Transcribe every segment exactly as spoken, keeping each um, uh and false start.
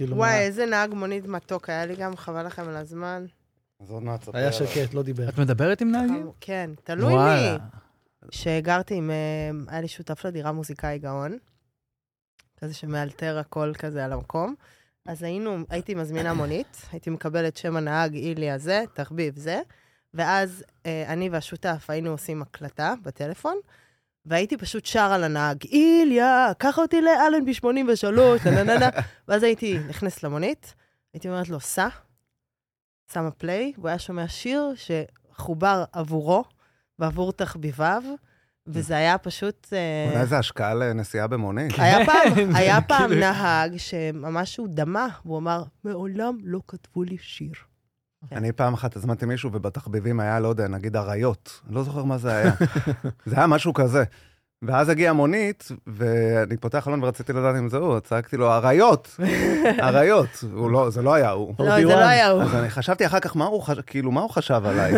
וואי, איזה נהג מונית מתוק, היה לי גם חבל לכם על הזמן. אז עוד מעט ספר. היה שקט, לא דיבר. את מדברת עם נהגים? כן, תלוי מי. שגרתי עם, היה לי שותף לדירה מוזיקאי גאון, כזה שמאלתר הכל כזה על המקום. אז היינו, הייתי מזמינה מונית, הייתי מקבלת שם הנהג אילי הזה, תחביב זה, ואז אני והשותף היינו עושים הקלטה בטלפון, והייתי פשוט שר על הנהג, איליה, קח אותי לאלן ב-שמונים ושלוש, ננננה, ואז הייתי נכנס למונית, הייתי אומרת לו, סע, שמה פליי, והוא היה שומע שיר שחובר עבורו, ועבור תחביביו, וזה היה פשוט... אולי זה השקעה לנסיעה במונית. היה פעם, היה פעם נהג שממש הוא דמה, והוא אמר, מעולם לא כתבו לי שיר. אני פעם אחת הזמנתי מישהו, ובתחביבים היה, לא יודע, נגיד הריות. אני לא זוכר מה זה היה. זה היה משהו כזה. ואז הגיעה מונית, ואני פותח חלון ורציתי לדעת אם זה הוא, צעקתי לו, הריות! הריות! זה לא היה הוא. לא, זה לא היה הוא. אז אני חשבתי אחר כך, כאילו, מה הוא חשב עליי?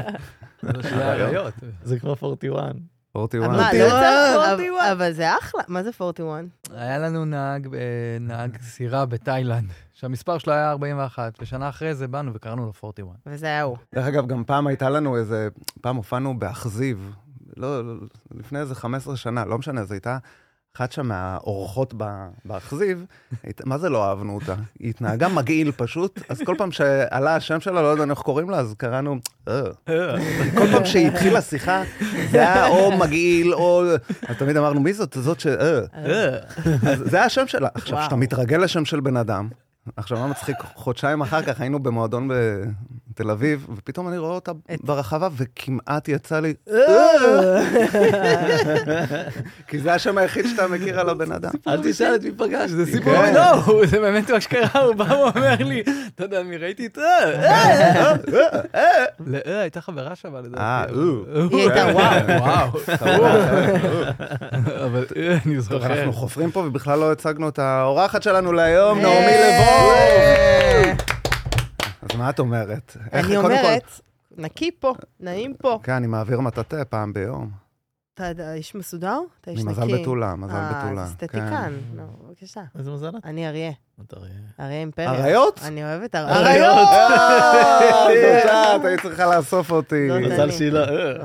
זה כבר ארבעים ואחת. ארבעים ואחת. אבל זה אחלה. מה זה ארבעים ואחת? היה לנו נהג סירה בתאילנד, שהמספר שלו היה ארבעים ואחת, ושנה אחרי זה באנו וקראנו לו ארבעים ואחת. וזה היה הוא. דרך אגב, גם פעם הייתה לנו איזה, פעם הופענו באכזיב, לא, לפני איזה חמש עשרה שנה, לא משנה, זו הייתה אחת שם מהאורחות באכזיב, מה זה לא אהבנו אותה? היא התנהגה מגעיל פשוט, אז כל פעם שעלה השם שלה, לא יודע איך קוראים לה, אז קראנו, כל פעם שהתחילה שיחה, זה היה או מגעיל, או, אז תמיד אמרנו, מי זאת? זאת ש... זה היה השם שלה. עכשיו, שאתה מתרגל לשם של בן אדם, עכשיו, מה מצחיק? חודשיים אחר כך היינו במועדון בתל אביב, ופתאום אני רואה אותה ברחבה, וכמעט יצא לי... כי זה השם היחיד שאתה מכיר על הבן אדם. אל תשאל את מי פגש. זה סיפור, לא, זה באמת מה שקרה, הוא בא ואומר לי, אתה יודע, מי ראיתי את... לא, הייתה חברה שווה לדעתי. אה, אה. היא הייתה וואו. וואו. אבל אני זוכר. אנחנו חופרים פה, ובכלל לא הצגנו את האורחת שלנו להיום, נעמי לבוא. אז מה את אומרת? אני אומרת, נקי פה, נעים פה. כן, אני מעביר מטאטה פעם ביום. אתה איש מסודר? אתה איש נקי. מזל בתולה, מזל בתולה. אה, אסתטיקן. בבקשה. איזה מזל? אני אריה. אתה אריה. אריה עם פרק. אריות? אני אוהבת אריות. תודה, היית צריכה לאסוף אותי. מזל שאלה.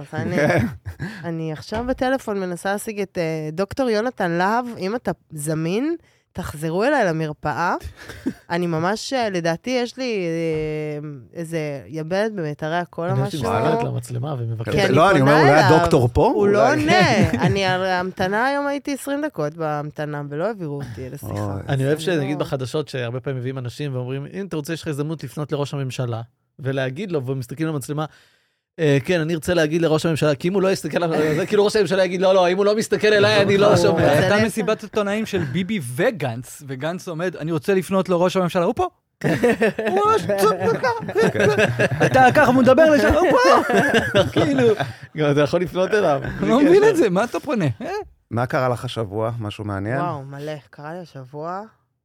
אני עכשיו בטלפון מנסה להשיג את דוקטור יונתן להב, אם אתה זמין, תחזרו אליי למרפאה. אני ממש, לדעתי, יש לי איזה יבלת במיתרי הקול או משהו. אני חושבת למצלמה ומבקשת. לא, אני אומר, אולי הדוקטור פה? הוא לא עונה. אני, ההמתנה היום הייתי עשרים דקות בהמתנה, ולא העבירו אותי לשיחה. אני אוהב שנגיד בחדשות, שהרבה פעמים מביאים אנשים ואומרים, אם אתה רוצה, יש לך הזדמנות לפנות לראש הממשלה, ולהגיד לו, ומסתכלים למצלמה, כן, אני ארצה להגיד לראש הממשלה, כי אם הוא לא יסתכל עליו, זה כאילו ראש הממשלה יגיד, לא, לא, אם הוא לא מסתכל אליי, אני לא שומע. הייתה מסיבת עיתונאים של ביבי וגנץ, וגנץ עומד, אני רוצה לפנות לראש הממשלה, הוא פה. הוא ממש צודק. אתה ככה מדבר לשם, הוא פה. כאילו. גם אתה יכול לפנות אליו. לא מבין את זה, מה אתה פונה? מה קרה לך השבוע? משהו מעניין? וואו, מלא. קרה לי השבוע.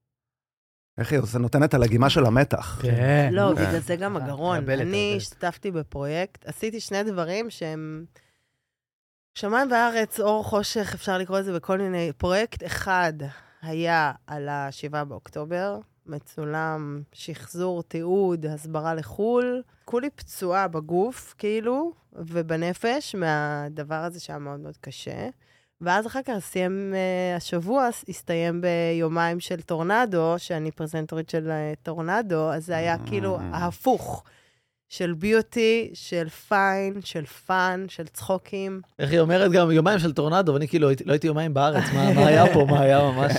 איך היא? זה נותנת על הגימה של המתח. כן. לא, בגלל זה גם הגרון. אני השתתפתי בפרויקט, עשיתי שני דברים שהם שמיים וארץ, אור חושך, אפשר לקרוא לזה בכל מיני. פרויקט אחד היה על השבעה באוקטובר, מצולם, שחזור, תיעוד, הסברה לחול. כולי פצועה בגוף, כאילו, ובנפש, מהדבר הזה שהיה מאוד מאוד קשה. ואז אחר כך סיים, uh, השבוע הסתיים ביומיים של טורנדו, שאני פרזנטורית של uh, טורנדו, אז זה היה כאילו ההפוך של ביוטי, של פיין, של פאן, של צחוקים. איך היא אומרת גם יומיים של טורנדו, ואני כאילו לא הייתי יומיים בארץ, מה, מה היה פה, מה היה ממש...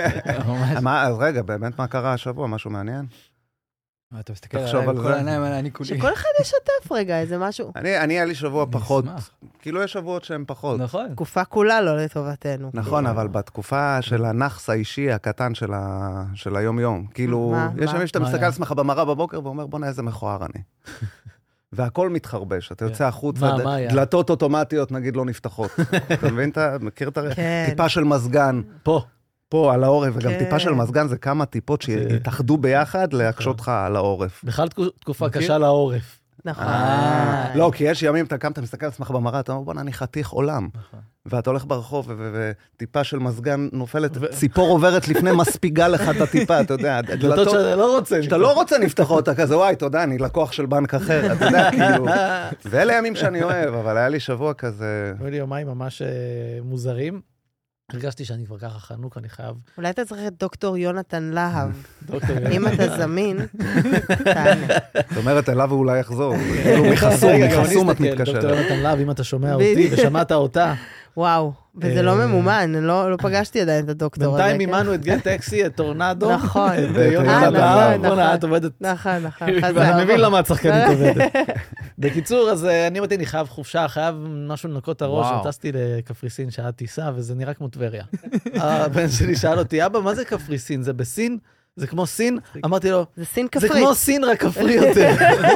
אז רגע, באמת מה קרה השבוע? משהו מעניין? אתה מסתכל עליי עם כל העיניים, אני כולי. שכל אחד ישתף רגע, איזה משהו. אני, היה לי שבוע פחות, כאילו יש שבועות שהם פחות. נכון. תקופה כולה לא לטובתנו. נכון, אבל בתקופה של הנחס האישי הקטן של היום-יום, כאילו, יש שם שאתה מסתכל על עצמך במראה בבוקר ואומר, בוא נה, איזה מכוער אני. והכל מתחרבש, אתה יוצא החוצה, דלתות אוטומטיות, נגיד, לא נפתחות. אתה מבין, אתה מכיר את הטיפה של מזגן. פה. פה על העורף, וגם טיפה של מזגן זה כמה טיפות שהתאחדו ביחד להקשות לך על העורף. בכלל תקופה קשה לעורף. נכון. לא, כי יש ימים, אתה קם, אתה מסתכל על עצמך במראה, אתה אומר, בוא, אני חתיך עולם. ואתה הולך ברחוב, וטיפה של מזגן נופלת, ציפור עוברת לפני מספיגה לך את הטיפה, אתה יודע. דלתות שאתה לא רוצה. שאתה לא רוצה נפתח אותה כזה, וואי, אתה יודע, אני לקוח של בנק אחר, אתה יודע, כאילו. ואלה ימים שאני אוהב, אבל היה לי שבוע כזה... היו לי יומיים ממש מוזרים. הרגשתי שאני כבר ככה חנוק, אני חייב... אולי אתה צריך את דוקטור יונתן להב. אם אתה זמין, תענה. זאת אומרת, אליו הוא אולי יחזור. כאילו מחסום, מחסום את מתקשרת. דוקטור יונתן להב, אם אתה שומע אותי ושמעת אותה. וואו, וזה לא ממומן, לא פגשתי עדיין את הדוקטור הזה. בינתיים מימנו את גט טקסי, את טורנדו. נכון. ויונתן להב, בונה, את עובדת. נכון, נכון. אני מבין למה את שחקנית עובדת. בקיצור, אז אני אמרתי, אני חייב חופשה, חייב משהו לנקות את הראש, טסתי לקפריסין שעה טיסה, וזה נראה כמו טבריה. הבן שלי שאל אותי, אבא, מה זה קפריסין? זה בסין? זה כמו סין? אמרתי לו, זה סין כפרית. זה כמו סין, רק כפרי יותר.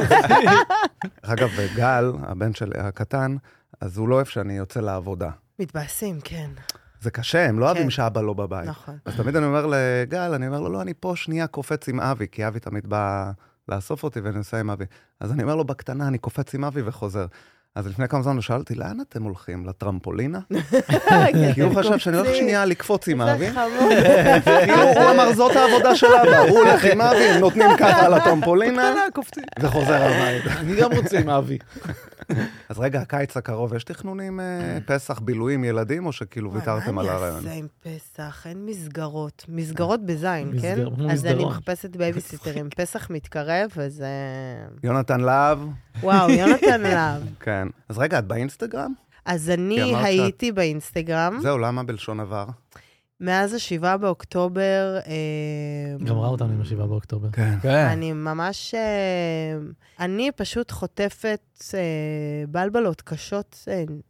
אגב, גל, הבן שלי הקטן, אז הוא לא אוהב שאני יוצא לעבודה. מתבאסים, כן. זה קשה, הם לא אוהבים שאבא לא בבית. נכון. אז תמיד אני אומר לגל, אני אומר לו, לא, אני פה שנייה קופץ עם אבי, כי אבי תמיד בא לאסוף אותי ואני נוסע עם אבי. אז אני אומר לו, בקטנה, אני קופץ עם אבי וחוזר. אז לפני כמה זמן הוא שאל אותי, לאן אתם הולכים? לטרמפולינה? כי הוא חשב שאני הולך שנייה לקפוץ עם אבי. כאילו, הוא אמר, זאת העבודה של אבא. הוא הולך עם אבי, הם נותנים ככה על הטרמפולינה, וחוזר הביתה. אני גם רוצה עם אבי. אז רגע, הקיץ הקרוב, יש תכנונים פסח, בילויים, ילדים, או שכאילו ויתרתם על הרעיון? מה אני אעשה עם פסח? אין מסגרות. מסגרות בזין, כן? אז אני מחפשת בייביסיטרים. פסח מתקרב, וזה... יונתן להב. וואו, יונתן להב. כן. אז רגע, את באינסטגרם? אז אני הייתי באינסטגרם. זהו, למה בלשון עבר? מאז השבעה באוקטובר... גם ראה אותנו עם השבעה באוקטובר. כן. אני ממש... אני פשוט חוטפת בלבלות קשות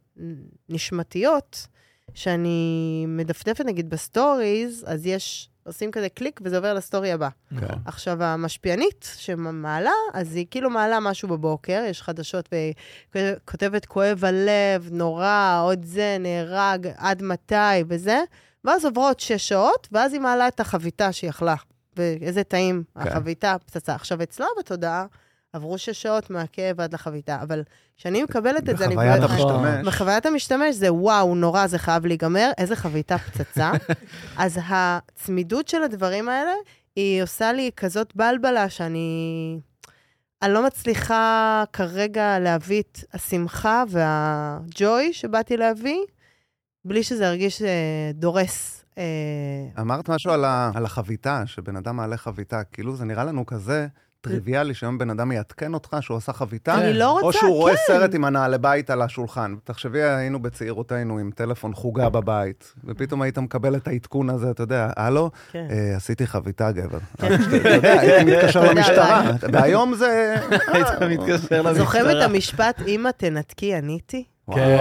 נשמתיות, שאני מדפדפת נגיד בסטוריז, אז יש... עושים כזה קליק וזה עובר לסטורי הבא. כן. עכשיו, המשפיענית שמעלה, אז היא כאילו מעלה משהו בבוקר, יש חדשות וכותבת כואב הלב, נורא, עוד זה, נהרג, עד מתי וזה, ואז עוברות שש שעות, ואז היא מעלה את החביתה שהיא אכלה. ואיזה טעים, כן. החביתה, פצצה. עכשיו, אצלה בתודעה, עברו שש שעות מהכאב עד לחביתה, אבל כשאני מקבלת את זה, אני... בחוויית המשתמש. בחוויית המשתמש זה וואו, נורא, זה חייב להיגמר, איזה חביתה פצצה. אז הצמידות של הדברים האלה, היא עושה לי כזאת בלבלה שאני... אני לא מצליחה כרגע להביא את השמחה והג'וי שבאתי להביא, בלי שזה הרגיש דורס. אמרת משהו על החביתה, שבן אדם מעלה חביתה, כאילו זה נראה לנו כזה... טריוויאלי שהיום בן אדם יעדכן אותך שהוא עשה חביתה, אני לא רוצה, או שהוא כן. רואה סרט עם הנעלי בית על השולחן. תחשבי, היינו בצעירותינו עם טלפון חוגה בבית, ופתאום היית מקבל את העדכון הזה, אתה יודע, הלו, כן. אה, עשיתי חביתה גבר. אתה יודע, היית מתקשר למשטרה. והיום זה... היית מתקשר למשטרה. זוכרים את המשפט, אמא תנתקי, עניתי? כן.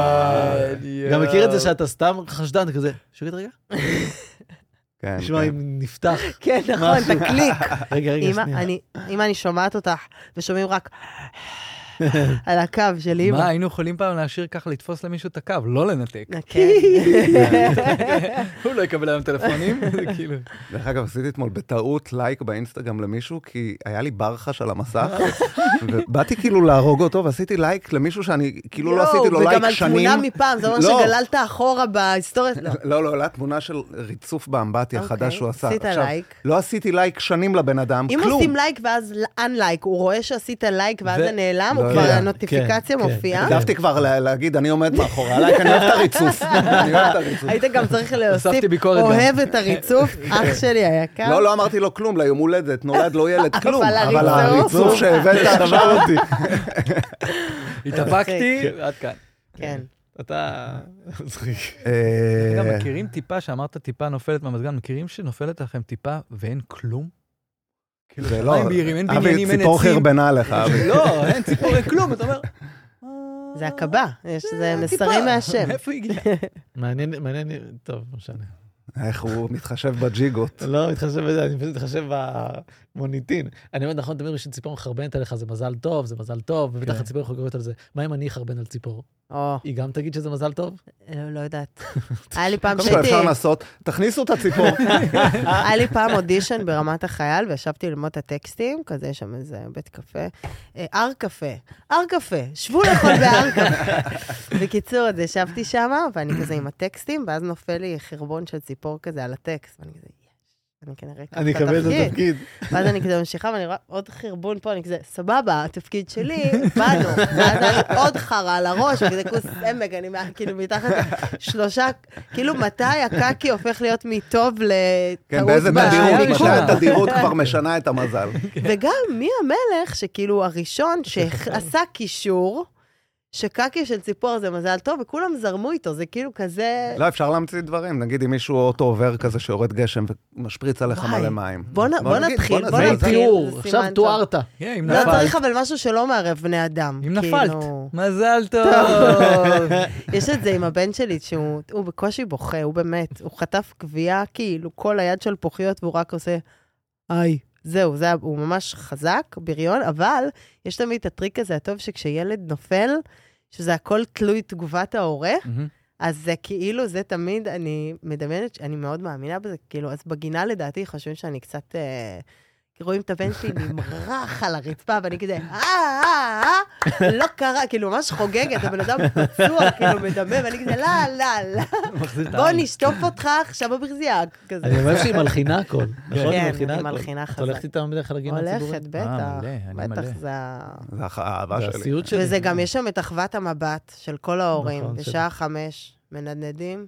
גם מכיר את זה שאתה סתם חשדן כזה, שוגעת רגע? כן, נשמע כן. אם נפתח. כן, נכון, את הקליק. רגע, רגע, שנייה. אמא, אני שומעת אותך, ושומעים רק על הקו של אמא. מה, היינו יכולים פעם להשאיר ככה לתפוס למישהו את הקו, לא לנתק. כן. הוא לא יקבל היום טלפונים, זה כאילו... דרך אגב, עשיתי אתמול בטעות לייק באינסטגרם למישהו, כי היה לי ברחש על המסך, ובאתי כאילו להרוג אותו, ועשיתי לייק למישהו שאני כאילו לא עשיתי לו לייק שנים. וגם על תמונה מפעם, זה אומר שגללת אחורה בהיסטוריה. לא, לא, לא, תמונה של ריצוף באמבטיה חדש שהוא עשה. עשית לייק. לא עשיתי לייק שנים לבן אדם, כלום. אם עושים לייק ואז אנלייק, הוא רואה שעשית לייק ואז זה נעלם, הוא כבר הנוטיפיקציה מופיעה. כתבתי כבר להגיד, אני עומד מאחורי הלייק, אני אוהב את הריצוף. אני אוהב את הריצוף. היית גם צריך להוסיף, אוהב את הריצוף, אח שלי היקר. לא, לא אמרתי לו כלום, ליום הולדת, נולד לא ילד, כלום. אבל הריצוף שהבאת עכשיו אותי. התאבקתי, עד כאן. כן. אתה... גם מכירים טיפה, שאמרת טיפה נופלת מהמזגן, מכירים שנופלת לכם טיפה ואין כלום? זה לא, אין אבי, ציפור חרבנה לך, אבי. לא, אין ציפור, אין כלום, אתה אומר... זה הקבה, זה מסרים מהשם. איפה הגיע? מעניין, מעניין, טוב, לא משנה. איך הוא מתחשב בג'יגות. לא, מתחשב בזה, אני פשוט מתחשב במוניטין. אני אומר, נכון, תמיד בשביל ציפור מחרבנת עליך, זה מזל טוב, זה מזל טוב, ובטח הציפור יכול לקרוא על זה. מה אם אני חרבן על ציפור? או, היא גם תגיד שזה מזל טוב? לא לא יודעת. היה לי פעם קודם כל שהייתי, אפשר לעשות, תכניסו את הציפור. היה לי פעם אודישן ברמת החייל, וישבתי ללמוד את הטקסטים, כזה יש שם איזה בית קפה. אה, אר קפה, אר קפה, שבו לאכול באר קפה. בקיצור, אז ישבתי שם, ואני כזה עם הטקסטים, ואז נופל לי חרבון של ציפור כזה על הטקסט, ואני כזה, אני כנראה אקח אני את אקבל את התפקיד. התפקיד. ואז אני כזה ממשיכה, ואני רואה עוד חרבון פה, אני כזה, סבבה, התפקיד שלי, באנו. ואז היה לי עוד חרה על הראש, וכזה כוס עמק, אני מה- כאילו מתחת שלושה, כאילו מתי הקקי הופך להיות מטוב כן, לטעות באיזה תדירות, במיקום. מתי התדירות כבר משנה את המזל. וגם מי המלך שכאילו הראשון שעשה קישור, שקקי של ציפור זה מזל טוב, וכולם זרמו איתו, זה כאילו כזה... לא, אפשר להמציא דברים. נגיד אם מישהו אוטו עובר כזה שיורד גשם ומשפריץ עליך וואי. מלא מים. בוא נ- בוא נגיד, נתחיל, בוא בוא נזל. נתחיל. תיאור, זה עכשיו סימן טוב. תוארת. כן, אם לא נפלת. צריך אבל משהו שלא מערב בני אדם. אם כאילו- נפלת. מזל טוב. טוב. יש את זה עם הבן שלי, שהוא הוא בקושי בוכה, הוא באמת, הוא חטף גבייה, כאילו, כל היד של פוחיות, והוא רק עושה, היי, זהו, זה, הוא ממש חזק, בריון, אבל יש תמיד את הטריק הזה הטוב, שכשילד נופל, שזה הכל תלוי תגובת ההורה, מהמם. אז זה כאילו, זה תמיד, אני מדמיינת, אני מאוד מאמינה בזה, כאילו, אז בגינה לדעתי חושבים שאני קצת, אה, רואים את הבן שלי נמרח על הרצפה, ואני כזה, אה, אה, אה, לא קרה, כאילו, ממש חוגגת, הבן אדם פצוע, כאילו, מדמם, ואני כזה, לא, לא, לא, מחזיר את בוא העין. נשטוף אותך עכשיו בברזייה, כזה. אני אומר שהיא מלחינה הכל. נכון? היא כן, מלחינה אני הכל. מלחינה את חזק. הולכת איתם בדרך כלל לגינה ציבורית? הולכת, בטח, אה, מלא, אני בטח, מלא. זה ה... זה האהבה זה שלי. הסיוט שלי. וזה גם, יש שם את אחוות המבט של כל ההורים, נכון, בשעה חמש, מנדנדים,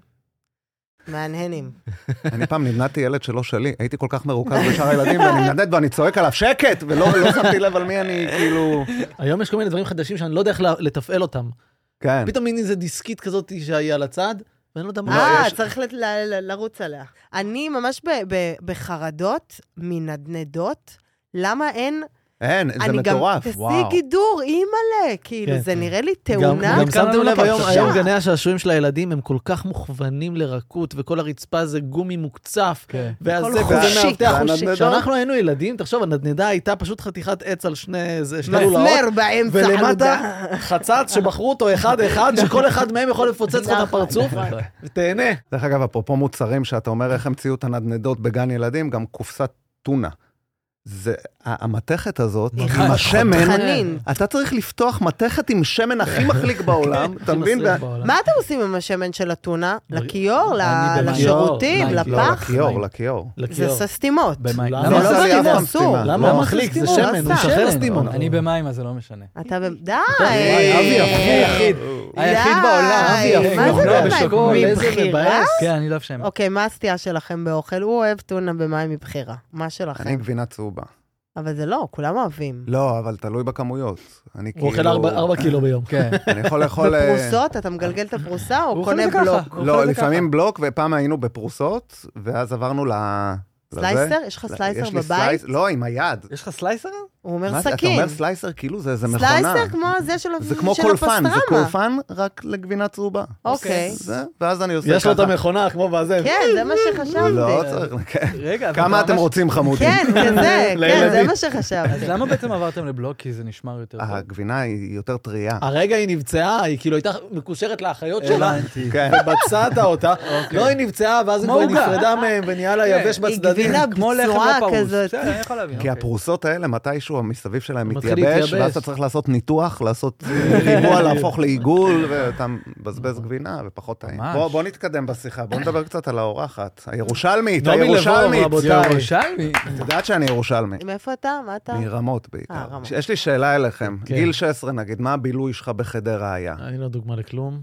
מהנהנים. אני פעם נמנעתי ילד שלא שלי, הייתי כל כך מרוכז בשאר הילדים, ואני מנדד ואני צועק עליו, שקט! ולא לא שמתי לב על מי אני, כאילו... היום יש כל מיני דברים חדשים שאני לא יודע איך לתפעל אותם. כן. פתאום מין איזה דיסקית כזאת שהיא על הצד, ואני לא יודע מה. אה, יש- צריך ל- ל- ל- לרוץ עליה. אני ממש ב- ב- בחרדות מנדנדות, למה אין... אין, זה אני גם, מטורף. תעשי וואו. גידור, אימא'לה, כאילו, כן, זה כן. נראה לי גם, תאונה. גם שמתם לב היום, קשה. היום גני השעשועים של הילדים הם כל כך מוכוונים לרכות, וכל הרצפה זה גומי מוקצף, כן. והזה הכל וזה חושי, מאבטח. והנדנדות? כשאנחנו היינו ילדים, תחשוב, הנדנדה הייתה פשוט חתיכת עץ על שני זה, שני לולאות, מסמר באמצע ולמטה חצץ שבחרו אותו אחד-אחד, שכל אחד מהם יכול לפוצץ לך את הפרצוף, ותהנה. דרך אגב, אפרופו מוצרים שאתה אומר איך המציאו את הנדנדות בגן ילדים, גם קופסת טונה. זה, המתכת הזאת, היא עם השמן, חנין. אתה צריך לפתוח מתכת עם שמן הכי מחליק בעולם, אתה מבין? מסריח בעולם. מה אתם עושים עם השמן של הטונה? לכיור? ל- אני במים. לשירותים? לא, לא, לפח? לכיור, לכיור. זה לכיור. עושה סתימות. במים. למה? לא לא עושה לי כי אף זה פעם אסור. סתימה. למה? לא. הוא מחליק, זה סתימות, שמן, לא הוא משחרר סתם. סתימות. אני במים, אז זה לא משנה. אתה ב... די. אבי, היחיד. היחיד די. בעולם. אבי, מה אבי, זה לא, במים? בשוקולד, איזה מבחירה? מבאס. כן, אני לא אוהב שמן. אוקיי, מה הסטייה שלכם באוכל? הוא אוהב טונה במים מבחירה. מה אני שלכם? גבינה צהובה. אבל זה לא, כולם אוהבים. לא, אבל תלוי בכמויות. אני הוא אוכל כאילו- ארבע- ארבע קילו ביום. כן. אני יכול לאכול... אה, בפרוסות, אתה מגלגל את הפרוסה או הוא קונה אוכל את זה בלוק? ככה. הוא אוכל לא, את זה לפעמים בלוק, ופעם היינו בפרוסות, ואז עברנו ל... לזה. סלייסר? יש לך סלייסר יש לי בבית? סלייס- לא, עם היד. יש לך סלייסר? הוא אומר מה זה, אתה סכין. אומר סלייסר כאילו זה איזה מכונה. סלייסר כמו זה של זה כמו של קולפן, זה הפסטרמה. קולפן רק לגבינה צהובה. אוקיי. זה, ואז אני עושה יש לו את ככה. המכונה כמו בזה. כן, זה מה שחשבתי. לא צריך, כן. רגע, אבל כמה אתה אתם ממש- רוצים חמודים? כן, כזה, כן, זה לילדים. מה אז שחשבתי. למה בעצם עברתם לבלוק? כי זה נשמר יותר טוב. הגבינה היא יותר טריה. הרגע היא נבצעה, היא כאילו הייתה מקושרת לאחיות שלה, הבנתי. כן. ובצעת אותה. לא, היא נבצעה, ואז היא כמו כבר עוגה. נפרדה מהם ונהיה לה יבש היא בצדדים. גבינה כמו לחם בצורה לא פרוס. כזאת. בסדר, אני יכול להבין. כי אוקיי. הפרוסות האלה, מתישהו המסביב שלהם מתחיל מתייבש, להתייבש. ואז אתה צריך לעשות ניתוח, לעשות ריבוע, להפוך לעיגול, ואתה מבזבז גבינה ופחות טעים. ממש. בוא, בוא נתקדם בשיחה, בוא נדבר קצת על האורחת. הירושלמית, נעמי לבוב, הירושלמית. רבותיי. ירושלמי. את יודעת שאני ירושלמי. מאיפה אתה? מה אתה? מרמות אה, בעיקר. רמות. יש לי שאלה אליכם. כן. גיל שש עשרה נגיד, מה הבילוי שלך בחדרה היה? אני לא דוגמה לכלום.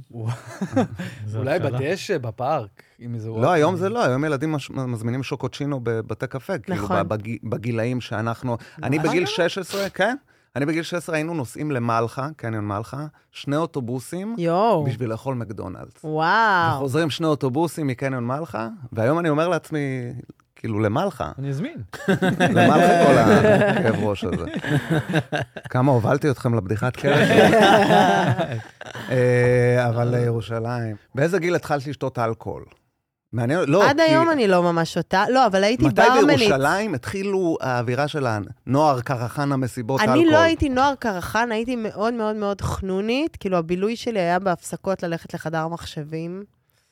זה אולי התחלה. בדשא, בפארק, עם איזה... לא, היום זה לא, היום ילדים מש- מזמינים שוקוצ'ינו בבתי קפה, כאילו נכון. בג- בגילאים שאנחנו... אני ממש בגיל ככה? שש עשרה, כן? אני בגיל שש עשרה היינו נוסעים למלחה, קניון מלחה, שני אוטובוסים יואו, בשביל לאכול מקדונלדס. וואו. חוזרים שני אוטובוסים מקניון מלחה, והיום אני אומר לעצמי, כאילו למלחה, אני אזמין. למלחה כל הכאב ראש הזה. כמה הובלתי אתכם לבדיחת קרש. אה, אבל לירושלים. באיזה גיל התחלת לשתות אלכוהול? מעניין, לא. עד היום אני לא ממש אותה, לא, אבל הייתי ברמנית. מתי בירושלים התחילו האווירה של הנוער קרחן המסיבות האלכוהול? אני לא הייתי נוער קרחן, הייתי מאוד מאוד מאוד חנונית, כאילו הבילוי שלי היה בהפסקות ללכת לחדר מחשבים.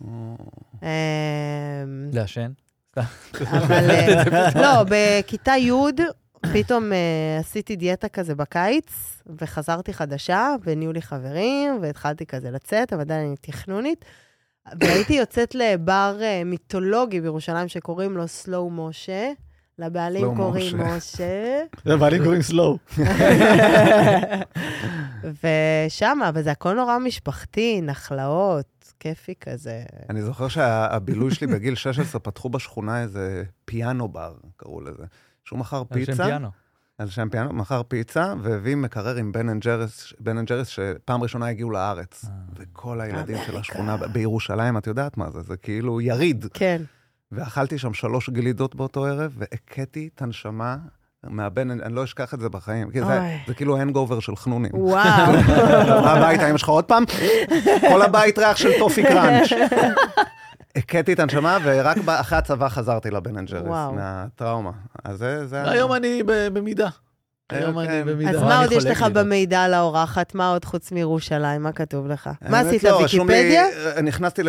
לעשן? אבל לא, בכיתה י' פתאום עשיתי דיאטה כזה בקיץ, וחזרתי חדשה, ונהיו לי חברים, והתחלתי כזה לצאת, אבל עדיין אני תכנונית. והייתי יוצאת לבר מיתולוגי בירושלים שקוראים לו סלואו משה, לבעלים קוראים משה. לבעלים קוראים סלואו. ושם, אבל זה הכל נורא משפחתי, נחלאות, כיפי כזה. אני זוכר שהבילוי שלי בגיל שש עשרה פתחו בשכונה איזה פיאנו בר, קראו לזה. שהוא מחר פיצה. על שם פיאנו. על שם פיאנו, מחר פיצה, והביא מקרר עם בן אנד ג'ריס, בן אנד ג'ריס שפעם ראשונה הגיעו לארץ. וכל הילדים של השכונה בירושלים, את יודעת מה זה? זה כאילו יריד. כן. ואכלתי שם שלוש גלידות באותו ערב, והקטתי את הנשמה מהבן, אני לא אשכח את זה בחיים. זה כאילו הנגובר של חנונים. וואו. מה הביתה, אם יש לך עוד פעם? כל הבית ריח של טופי קראנץ'. הקטתי את הנשמה, ורק אחרי הצבא חזרתי לבן אנד ג'ריס, מהטראומה. אז זה... היום אני במידה. היום אני במידה. אז מה עוד יש לך במידע על האורחת? מה עוד חוץ מירושלים? מה כתוב לך? מה עשית לוויקיפדיה? נכנסתי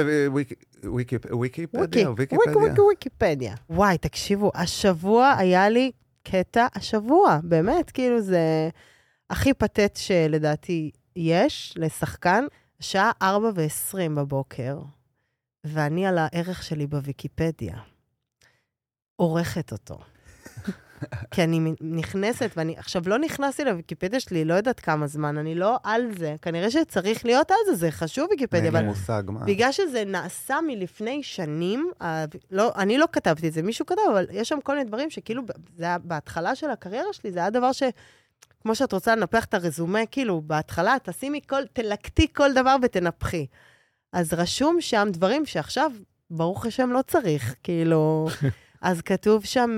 לוויקיפדיה. וויקיפדיה. וואי, תקשיבו, השבוע היה לי קטע, השבוע, באמת, כאילו זה הכי פתט שלדעתי יש לשחקן, שעה ארבע ועשרים בבוקר. ואני על הערך שלי בוויקיפדיה, עורכת אותו. כי אני נכנסת, ואני עכשיו לא נכנסתי לוויקיפדיה שלי, לא יודעת כמה זמן, אני לא על זה. כנראה שצריך להיות על זה, זה חשוב ויקיפדיה. אין לי מושג מה. בגלל שזה נעשה מלפני שנים, לא, אני לא כתבתי את זה, מישהו כתב, אבל יש שם כל מיני דברים שכאילו, זה היה בהתחלה של הקריירה שלי, זה היה דבר ש... כמו שאת רוצה לנפח את הרזומה, כאילו, בהתחלה, תשימי כל, תלקטי כל דבר ותנפחי. אז רשום שם דברים שעכשיו, ברוך השם, לא צריך, כאילו... אז כתוב שם,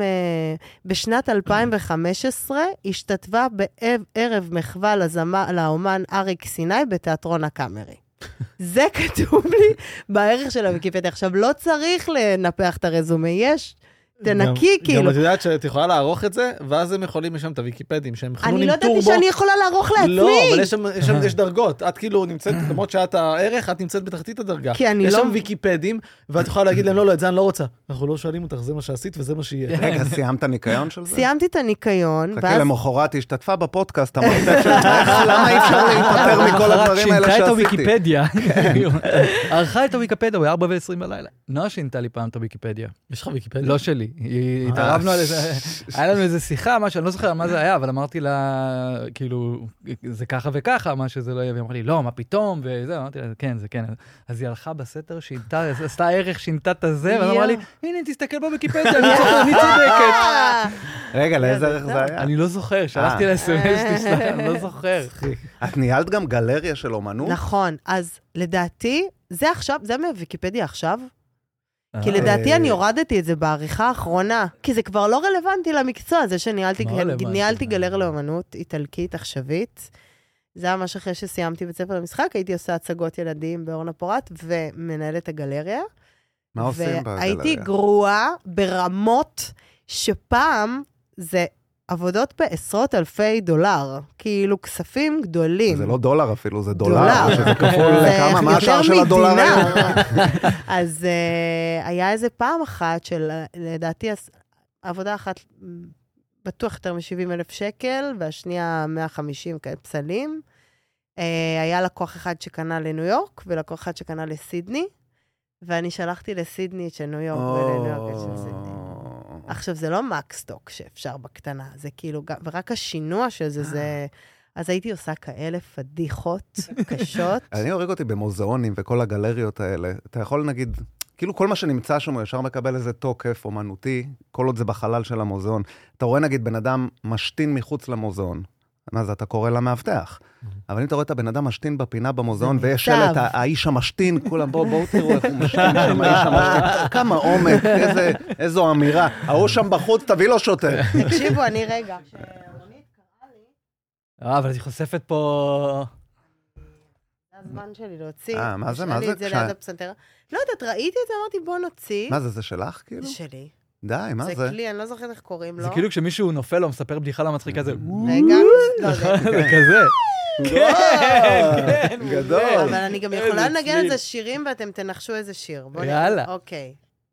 בשנת אלפיים וחמש עשרה, השתתפה בערב מחווה לאומן אריק סיני בתיאטרון הקאמרי. זה כתוב לי בערך של הוויקיפדיה. עכשיו, לא צריך לנפח את הרזומה, יש... תנקי, כאילו. גם את יודעת שאת יכולה לערוך את זה, ואז הם יכולים לשם את הוויקיפדים, שהם חנונים טורבו. אני לא ידעתי שאני יכולה לערוך לעצמי. לא, אבל יש שם, יש דרגות. את כאילו נמצאת, למרות שאת הערך, את נמצאת בתחתית הדרגה. כי אני לא... יש שם ויקיפדים, ואת יכולה להגיד להם, לא, לא, את זה אני לא רוצה. אנחנו לא שואלים אותך, זה מה שעשית וזה מה שיהיה. רגע, סיימת הניקיון של זה? סיימתי את הניקיון. חכה למחרת, השתתפה בפודקאסט, המרתק של למה אי אפשר להיפטר מכל הדברים האלה שעשיתי? שינתה את הוויקיפדיה. ערכה את הוויקיפדיה, הוא ארבע ועשרים בלילה. נועה שינתה לי פעם את הוויקיפדיה. יש לך ויקיפדיה? לא שלי. התערבנו על איזה, היה לנו איזה שיחה, משהו, אני לא זוכר מה זה היה, אבל אמרתי לה, כאילו, זה ככה וככה, מה שזה לא יהיה, והיא אמרה לי, לא, מה פתאום, וזה, אמרתי לה, כן, זה כן. אז היא הלכה בסתר, שינתה, עשתה ערך, שינתה את הזה, ואז אמרה לי, הנה, תסתכל בוויקיפדיה, אני צודקת. רגע, לאיזה ערך זה היה? אני לא זוכר, שלחתי לה סמס, אני לא זוכר. את ניהלת גם גלריה של אומנות? נכון, אז לדעתי, זה עכשיו, זה מוויקיפדיה עכשיו, כי לדעתי אני הורדתי את זה בעריכה האחרונה, כי זה כבר לא רלוונטי למקצוע, זה שניהלתי גלריה לאמנות איטלקית עכשווית. זה היה ממש אחרי שסיימתי בית ספר למשחק, הייתי עושה הצגות ילדים באורנה פורט, ומנהלת הגלריה. מה עושים בגלריה? והייתי גרועה ברמות שפעם זה עבודות בעשרות אלפי דולר, כאילו כספים גדולים. זה לא דולר אפילו, זה דולר, שזה כפול לכמה, מה השאר של הדולר היום? אז היה איזה פעם אחת של, לדעתי, עבודה אחת בטוח יותר מ-שבעים אלף שקל, והשנייה מאה וחמישים כאלה פסלים. היה לקוח אחד שקנה לניו יורק, ולקוח אחד שקנה לסידני, ואני שלחתי לסידני של ניו יורק ולניו יורק של סידני. עכשיו, זה לא מקסטוק שאפשר בקטנה, זה כאילו, ורק השינוע של זה, זה... אז הייתי עושה כאלה פדיחות קשות. אני הורג אותי במוזיאונים וכל הגלריות האלה. אתה יכול נגיד, כאילו כל מה שנמצא שם, הוא ישר מקבל איזה תוקף אומנותי, כל עוד זה בחלל של המוזיאון. אתה רואה נגיד בן אדם משתין מחוץ למוזיאון. מה זה, אתה קורא למאבטח. אבל אם אתה רואה את הבן אדם משתין בפינה במוזיאון, ויש שלט, האיש המשתין, כולם בואו, בואו תראו איך הוא משתין שם, האיש המשתין. כמה עומק, איזו אמירה. ההוא שם בחוץ, תביא לו שוטר. תקשיבו, אני רגע. כשרונית קראה לי... אה, אבל היא חושפת פה... הזמן שלי להוציא. אה, מה זה? מה זה? יש לי את זה ליד הפסנתר. לא יודעת, ראיתי את זה, אמרתי, בוא נוציא. מה זה, זה שלך כאילו? זה שלי. די, מה זה? זה כלי, אני לא זוכרת איך קוראים לו. זה כאילו כשמישהו נופל או מספר בדיחה לא מצחיקה, זה... רגע, לא, זה... זה כזה. כן, גדול. אבל אני גם יכולה לנגן את זה שירים ואתם תנחשו איזה שיר. יאללה. אוקיי.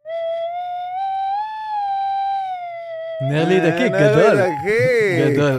נר לי דקיק, נר גדול. לי דקיק. גדול.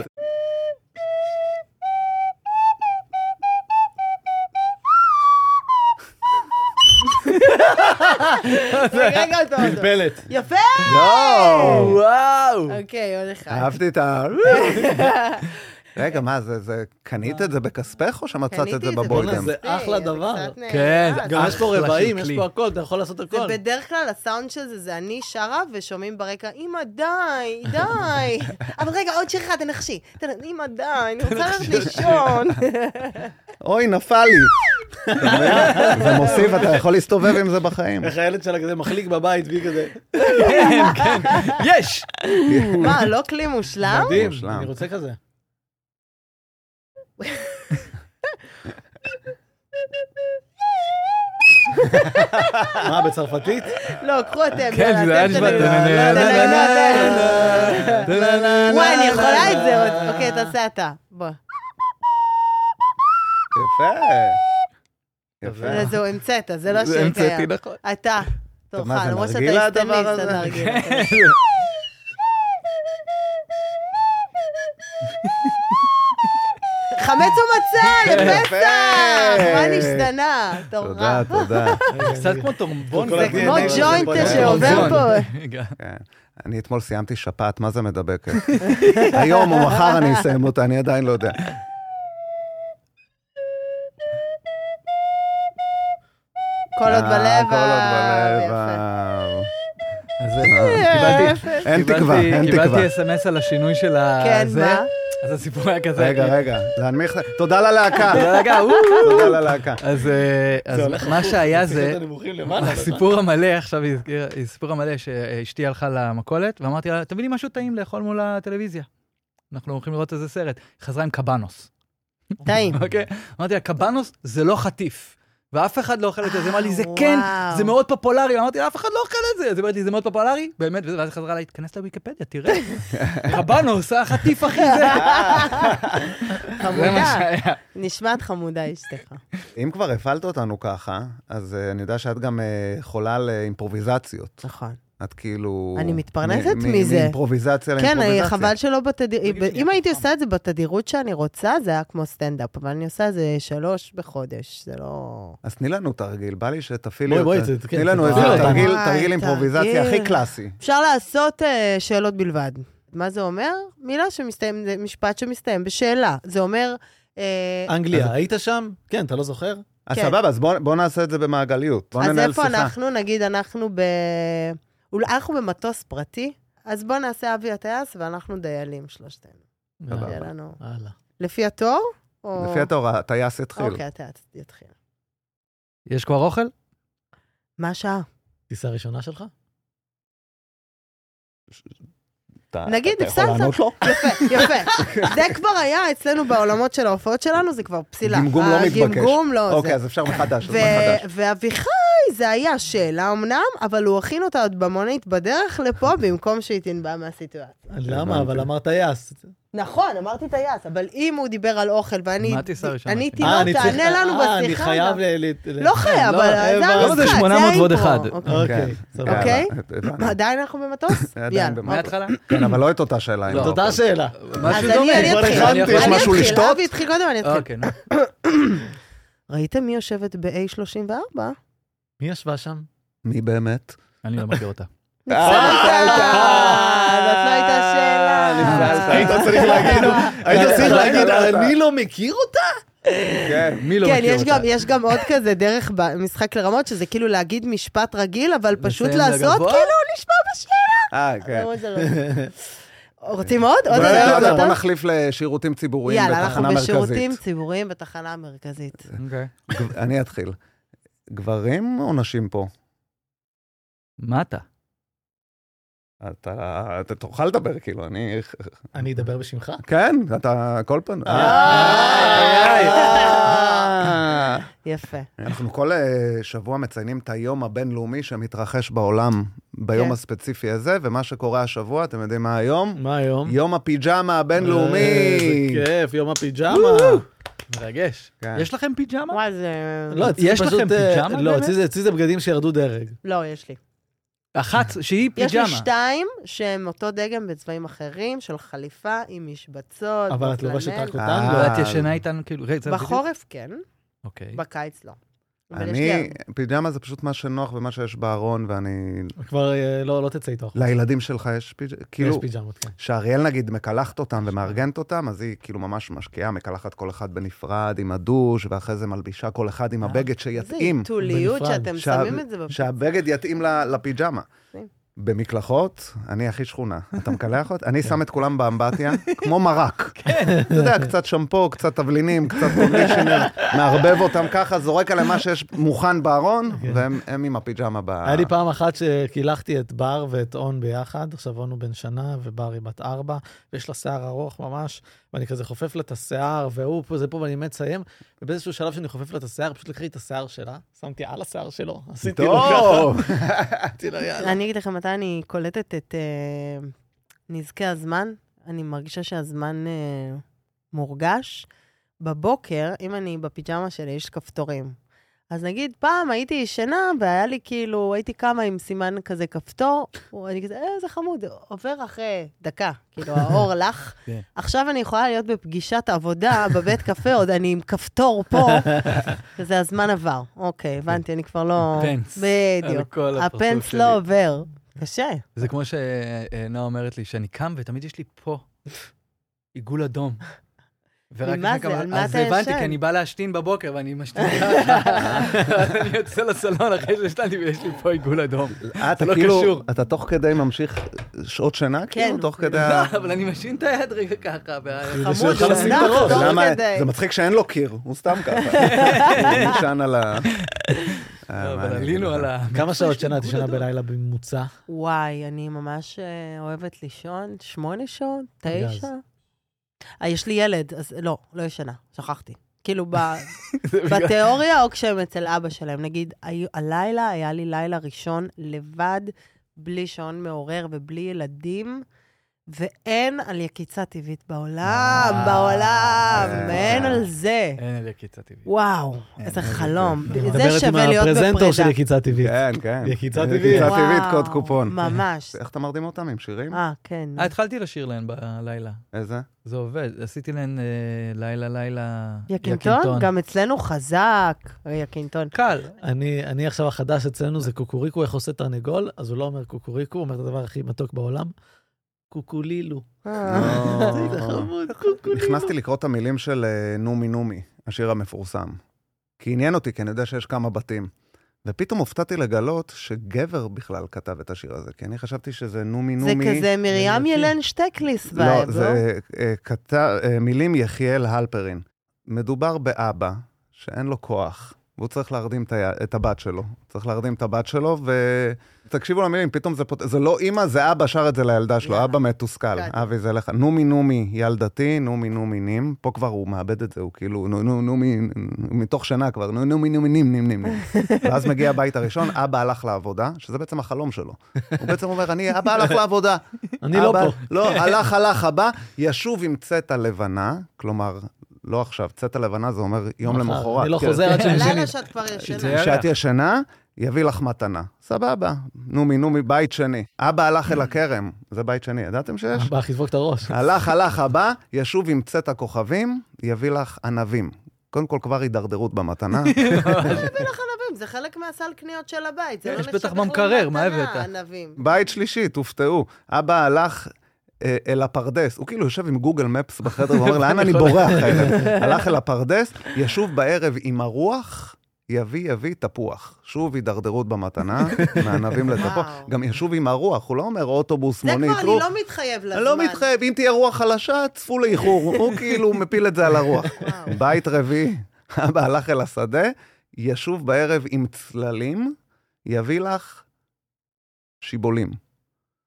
רגע, אותו, אותו. פלפלת. יפה! לא! וואו. אוקיי, עוד אחד. אהבתי את ה... רגע, מה זה, זה, קנית את זה בכספך או שמצאת את זה קניתי את זה בבולדם? זה אחלה זה דבר. קצת נהדר. כן, גם יש פה אחלה של רבעים, יש כלי. פה הכל, אתה יכול לעשות זה הכל. בדרך כלל, הסאונד של זה, זה אני שרה, ושומעים ברקע, אמא, די, די. אבל רגע, עוד שיר אחד, תנחשי. אמא, די, אני רוצה ללכת לישון. אוי, נפל לי. זה מוסיף, אתה יכול להסתובב עם זה בחיים. איך הילד שלה כזה מחליק בבית, והיא כזה. כן, כן. יש! מה, לא כלי מושלם? מדהים, מושלם. אני רוצה כזה. מה, בצרפתית? לא, קחו אתם. כן, יאללה, זה היה אתם נשמע... תנגנו. וואי, אני יכולה את זה עוד. אוקיי, תעשה אתה. בוא. יפה. יפה. זהו, המצאת, זה לא זה שיר המצאתי, קיים. נכון. אתה, תורך, מה, זה למרות שאתה נרגילה הסתמיסט, הדבר הזה? אתה נרגילה. חמץ ומצה, לפסח! מה נשתנה? תודה, תורך. תודה. קצת כמו טורבון. זה זה די כמו אנרגיה של ג'וינט בונן. שעובר פה. כן. אני אתמול סיימתי שפעת, מה זה מדבקת? היום או מחר אני אסיים אותה, אני עדיין לא יודע. כל עוד בלב. כל עוד בלב. אז קיבלתי... אין תקווה, קיבלתי- אין תקווה. קיבלתי אס-אם-אס על השינוי של כן, הזה. מה? אז הסיפור היה כזה. רגע, רגע, להנמיך... תודה ללהקה. רגע, וואו. תודה ללהקה. אז אה, אז מה שהיה זה... השיחות הנמוכים למעלה, הסיפור המלא, עכשיו היא הזכירה, הסיפור המלא שאשתי הלכה למכולת, ואמרתי לה, תביא לי משהו טעים לאכול מול הטלוויזיה. אנחנו הולכים לראות איזה סרט. חזרה עם קבנוס. טעים. אוקיי? אמרתי לה, קבנוס זה לא חטיף. ואף אחד לא אוכל את זה. אז היא אמרה לי, זה וואו. כן, זה מאוד פופולרי. אמרתי לה, אף אחד לא אוכל את זה. אז היא אמרתי לי, זה מאוד פופולרי? באמת, ואז היא חזרה לה, תכנס לוויקיפדיה, תראה. קבנוס, החטיף הכי זה. זה מה חמודה. שהיה. נשמעת חמודה אשתך. אם כבר הפעלת אותנו ככה, אז אה, אני יודע שאת גם אה, חולה על אה, אימפרוביזציות. נכון. את כאילו... אני מתפרנסת מ- מ- מזה. מאימפרוביזציה כן, לאימפרוביזציה. אני- חבל שלא בתדירות, תגיד שנייה, אם הייתי פעם. עושה את זה בתדירות שאני רוצה, זה היה כמו סטנדאפ, אבל אני עושה את זה שלוש בחודש, זה לא... אז תני לנו תרגיל, בא לי שתפעילי בואי, בואי, אותה. זה- כן, תני לנו תפעילי איזה אותה. תרגיל, וואי, תרגיל אימפרוביזציה תרגיל. הכי קלאסי. אפשר לעשות אה, שאלות בלבד. מה זה אומר? מילה שמסתיים, זה משפט שמסתיים בשאלה. זה אומר... אה, אנגליה, היית שם? כן, אתה לא זוכר? אז כן. סבבה, אז בוא בוא נעשה את זה במעגליות. בוא אז ננהל איפה שיחה. אנחנו? נגיד, אנחנו ב... אולי אנחנו במטוס פרטי, אז בוא נעשה אבי הטייס, ואנחנו דיילים שלושתנו. סבבה. יהיה לנו... הלאה. לפי התור? או... לפי התור, הטייס התחיל. אוקיי, הטייס יתחיל. יש כבר אוכל? מה השעה? טיסה ראשונה שלך? אתה- נגיד, אתה יכול הפסדת. לענות לו? יפה, יפה. זה כבר היה אצלנו בעולמות של ההופעות שלנו, זה כבר פסילה. גמגום לא מתבקש. הגמגום לא אוקיי, זה. אז אפשר מחדש, אז ו- מחדש. ואביחי, זה היה שאלה אמנם, אבל הוא הכין אותה עוד במונית בדרך לפה, במקום שהיא תנבע מהסיטואציה. למה? אבל אמרת טייס. נכון, אמרתי טייס, אבל אם הוא דיבר על אוכל, ואני... מה הטיסה הראשונה? עניתי אה, לו, אני צריך- תענה לנו אה, אני בשיחה. חייב גם. ל... ל- ל- לא חייב, לא, אבל זה הבנתי. המשחק, זה שמונה מאות ועוד האימפרו. אחד. אוקיי. אוקיי, סבבה. אוקיי? יאללה, הבנו. עדיין אנחנו במטוס? עדיין יאללה. במטוס. מההתחלה? כן, אבל לא את אותה שאלה. עם זאת אותה האוכל. שאלה. אז משהו אני דומה. אני כבר אתחיל. הכנתי. אני יש משהו אתחיל. לשתות? אבי התחיל קודם, אני אתחיל. אוקיי, נו. ראיתם מי יושבת ב-איי שלושים וארבע? מי ישבה שם? מי באמת? אני לא מכיר אותה. נפסלת! זאת לא הייתה שאלה. נפסלת. היית צריך להגיד, היית צריך להגיד, אני לא מכיר אותה? כן. מי לא כן, מכיר יש אותה? גם, יש גם עוד כזה דרך במשחק לרמות, שזה כאילו להגיד משפט רגיל, אבל פשוט לסיים לעשות בגבוה? כאילו נשמע בשאלה. אה, כן. למרות זה לא. רוצים עוד? עוד בוא- עוד? יאללה, עוד? בוא נחליף לשירותים ציבוריים יאללה, אנחנו בתחנה מרכזית. בשירותים ציבוריים בתחנה המרכזית. אוקיי. גב- אני אתחיל. גברים או נשים פה? מה אתה? אתה, אתה תוכל לדבר, כאילו, אני... אני אדבר בשמך? כן, אתה כל פעם... יפה. אנחנו כל שבוע מציינים את היום הבינלאומי שמתרחש בעולם ביום הספציפי הזה, ומה שקורה השבוע, אתם יודעים מה היום? מה היום? יום הפיג'מה הבינלאומי. איזה כיף, יום הפיג'מה. מרגש. יש לכם פיג'מה? וואי, זה... לא, יש לכם פיג'מה? לא, אצלי זה בגדים שירדו דרג. לא, יש לי. אחת שהיא פיג'מה. יש לי שתיים שהם אותו דגם בצבעים אחרים, של חליפה עם משבצות. אבל את לובשת רק אותן? לא, את ישנה איתנו כאילו... בחורף כן, אוקיי. בקיץ לא. אני, פיג'מה זה פשוט מה שנוח ומה שיש בארון, ואני... כבר לא תצא איתו. לילדים שלך יש פיג'מה? יש פיג'מות, כן. שאריאל נגיד מקלחת אותם ומארגנת אותם, אז היא כאילו ממש משקיעה, מקלחת כל אחד בנפרד עם הדוש, ואחרי זה מלבישה כל אחד עם הבגד שיתאים. זה טוליות שאתם שמים את זה בפיג'מה. שהבגד יתאים לפיג'מה. במקלחות, אני הכי שכונה. אתה מקלח אותי? אני שם את כולם באמבטיה, כמו מרק. כן. אתה יודע, קצת שמפו, קצת תבלינים, קצת קונדישנר, מערבב אותם ככה, זורק עליהם מה שיש מוכן בארון, והם עם הפיג'מה ב... היה לי פעם אחת שקילחתי את בר ואת און ביחד, עכשיו און הוא בן שנה, ובר היא בת ארבע, ויש לה שיער ארוך ממש, ואני כזה חופף לה את השיער, והוא פה, זה פה, ואני מציים, ובאיזשהו שלב שאני חופף לה את השיער, פשוט לקחתי את השיער שלה, שמתי על השיער שלו, עשיתי לו ככה. אני אגיד לכם מתי אני קולטת את uh, נזקי הזמן, אני מרגישה שהזמן uh, מורגש. בבוקר, אם אני בפיג'מה שלי, יש כפתורים. אז נגיד, פעם הייתי ישנה, והיה לי כאילו, הייתי קמה עם סימן כזה כפתור, ואני כזה, אה, זה חמוד, עובר אחרי דקה, כאילו, האור לך. עכשיו אני יכולה להיות בפגישת עבודה, בבית קפה, עוד אני עם כפתור פה, וזה הזמן עבר. אוקיי, הבנתי, אני כבר לא... פנס. בדיוק. הפנס לא עובר. קשה. זה כמו שנועה אומרת לי, שאני קם ותמיד יש לי פה עיגול אדום. מה זה? על מה אתה ישן? אז הבנתי, כי אני בא להשתין בבוקר, ואני משתין ככה. אני יוצא לסלון אחרי שהשתנתי, ויש לי פה עיגול אדום. אתה כאילו, אתה תוך כדי ממשיך שעות שינה? כן. תוך כדי... לא, אבל אני משין את היד רגע ככה. חמוד, הוא תוך כדי. זה מצחיק שאין לו קיר, הוא סתם ככה. הוא נשען על ה... אבל עלינו על ה... כמה שעות שינה תשנה בלילה בממוצע? וואי, אני ממש אוהבת לישון, שמונה שעות, תשע. יש לי ילד, אז לא, לא ישנה, שכחתי. כאילו בתיאוריה או כשהם אצל אבא שלהם. נגיד, הלילה היה לי לילה ראשון לבד, בלי שעון מעורר ובלי ילדים, ואין על יקיצה טבעית בעולם, בעולם, אין על זה. אין על יקיצה טבעית. וואו, איזה חלום. זה מדברת שווה עם להיות בפרידה. הפרזנטור של יקיצה טבעית. כן, כן. יקיצה טבעית. יקיצה טבעית, קוד קופון. ממש. איך אתה מרדים אותם עם שירים? אה, כן. אה, התחלתי לשיר להן בלילה. איזה? זה עובד. עשיתי להן לילה, לילה... יקינטון? גם אצלנו חזק, יקינטון. קל. אני עכשיו החדש אצלנו, זה קוקוריקו, איך עושה תרנגול, אז הוא לא אומר קוקוריקו, הוא אומר את הדבר הכי מתוק בעולם. קוקולילו. נכנסתי לקרוא את המילים של נומי נומי, השיר המפורסם. כי עניין אותי, כי אני יודע שיש כמה בתים. ופתאום הופתעתי לגלות שגבר בכלל כתב את השיר הזה, כי אני חשבתי שזה נומי נומי. זה כזה מרים ילן שטקליס וייב, לא? לא, זה מילים יחיאל הלפרין. מדובר באבא שאין לו כוח, והוא צריך להרדים את הבת שלו. צריך להרדים את הבת שלו, ותקשיבו למילים, פתאום זה, פות... זה לא אמא, זה אבא שר את זה לילדה שלו, yeah. אבא מתוסכל. אבי, זה לך. נומי נומי ילדתי, נומי נומי נים. פה כבר הוא מאבד את זה, הוא כאילו, נו, נו, נומי, מתוך שנה כבר, נו, נומי נומי נים, נים, נים, נים. ואז מגיע הבית הראשון, אבא הלך לעבודה, שזה בעצם החלום שלו. הוא בעצם אומר, אני, אבא הלך לעבודה. אני לא פה. לא, הלך, הלך, הבא, ישוב עם צאת הלבנה, כלומר, לא עכשיו, צאת הלבנה זה אומר יום למחרת. אני לא חוזר עד שאני לילה שאת כבר ישנה. שאת ישנה, יביא לך מתנה. סבבה. נומי, נומי, בית שני. אבא הלך אל הכרם. זה בית שני. ידעתם שיש? אבא, חיזבוק את הראש. הלך, הלך, הבא, ישוב עם צאת הכוכבים, יביא לך ענבים. קודם כל כבר הידרדרות במתנה. יביא לך ענבים, זה חלק מהסל קניות של הבית. יש בטח במקרר, מה הבאת? בית שלישי, תופתעו. אבא הלך אל הפרדס, הוא כאילו יושב עם גוגל מפס בחדר, ואומר, לאן אני בורח הערב? הלך אל הפרדס, ישוב בערב עם הרוח, יביא, יביא תפוח. שוב הידרדרות במתנה, מענבים לתפוח. גם ישוב עם הרוח, הוא לא אומר אוטובוס, מונית. זה כבר אני לא מתחייב לזמן. אני לא מתחייב, אם תהיה רוח חלשה, צפו לאיחור. הוא כאילו מפיל את זה על הרוח. בית רביעי, אבא הלך אל השדה, ישוב בערב עם צללים, יביא לך שיבולים.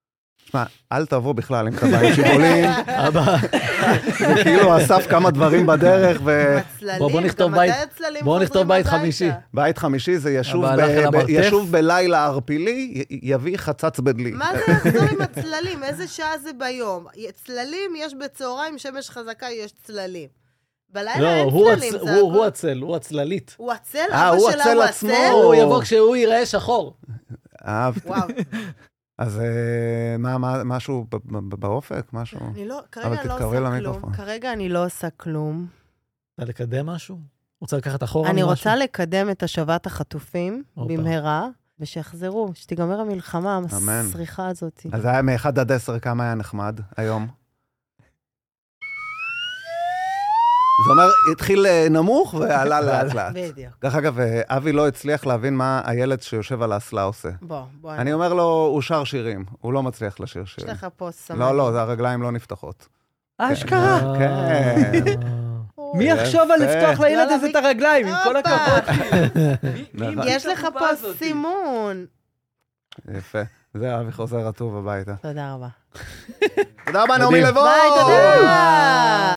תשמע, אל תבוא בכלל עם טבעים שיבולים. זה כאילו אסף כמה דברים בדרך ו... בוא נכתוב בית, בוא נכתוב בית חמישי. בית חמישי זה ישוב בלילה ערפילי, יביא חצץ בדלי. מה זה יחזור עם הצללים? איזה שעה זה ביום? צללים יש בצהריים, שמש חזקה יש צללים. בלילה אין צללים. לא, הוא הצל, הוא הצללית. הוא הצל? אבא שלה הוא הצל? הוא יבוא כשהוא ייראה שחור. אהבתי. אז משהו באופק, משהו? כרגע אני לא עושה כלום. כרגע אני לא עושה כלום. אתה לקדם משהו? רוצה לקחת אחורה? אני רוצה לקדם את השבת החטופים במהרה, ושיחזרו, שתיגמר המלחמה, המסריחה הזאת. אז היה מאחד עד עשר כמה היה נחמד היום? זאת אומרת, התחיל נמוך ועלה לאט לאט. בדיוק. דרך אגב, אבי לא הצליח להבין מה הילד שיושב על האסלה עושה. בוא, בוא. אני אומר לו, הוא שר שירים, הוא לא מצליח לשיר שירים. יש לך פה סמל. לא, לא, הרגליים לא נפתחות. אשכרה. כן. מי יחשוב על לפתוח לילד הזה את הרגליים, עם כל הכבוד? יש לך פה סימון. יפה. זה אבי חוזר רטוב הביתה. תודה רבה. תודה רבה, נעמי לבוא. ביי, תודה רבה.